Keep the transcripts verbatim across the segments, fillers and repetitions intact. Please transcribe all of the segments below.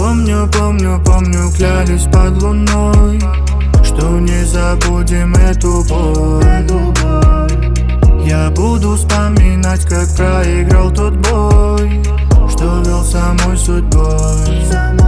помню, помню, помню, клялись под луной, что не забудем эту боль. Я буду вспоминать, как проиграл тот бой, что вел самой судьбой.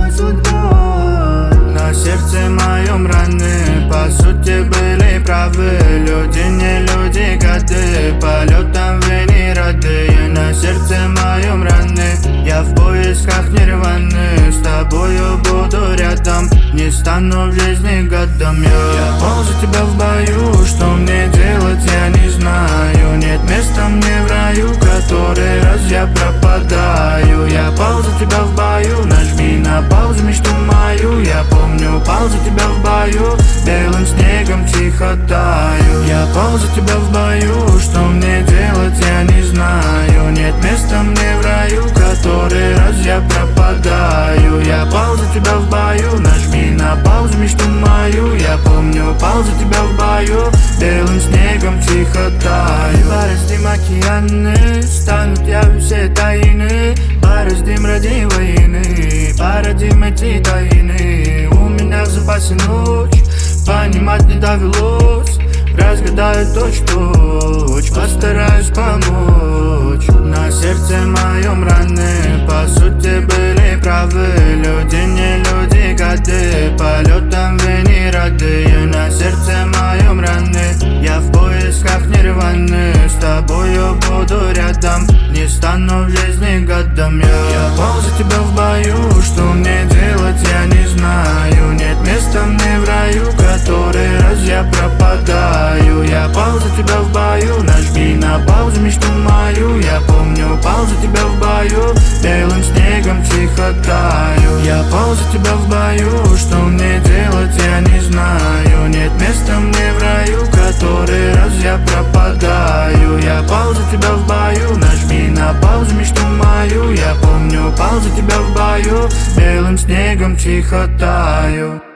На сердце моем раны, по сути, были правы. Люди, не люди, годы, полетом вы не рады. На сердце моем раны, я в поисках нирваны. С тобою буду рядом, не стану в жизни годом. Я, я пол за тебя в бою, что мне делать, я не знаю. Нет места мне в раю, который раз я пропадаю. Я пол за тебя в бою, нажми на паузу мечту мою. Я помню, пал за тебя в бою, белым снегом тихо таю. Я пал за тебя в бою, что мне делать, я не знаю. Нет места мне в раю, который раз я пропадаю. Я пал за тебя в бою, нажми на паузу мечту мою. Я помню, пал за тебя в бою, белым снегом тихо таю. Бороздим океаны, станут явью все тайны. Бороздим ради войны, породим эти тайны. У меня в запасе ночь, понимать не довелось. Разгадаю точь-в-точь, постараюсь помочь. На сердце моем раны, по сути, были правы. Люди, не люди, годы, полетом вы не рады. На сердце моем раны, я в поисках нирваны. С тобою буду рядом, не стану в жизни годом. Я, я пал за тебя в бою, что мне делать, я не знаю. Нет места мне в раю, который раз я пропадаю. Я пал за тебя в бою, нажми на паузу мечту мою. Я помню, пал за тебя в бою, белым снегом тихо таю. Я пал за тебя в бою, что мне делать, я не знаю. Нет места мне в раю, который раз я пропадаю. Я пал за тебя в бою, нажми на паузу мечту мою. Я помню, пал за тебя в бою, белым снегом тихо таю.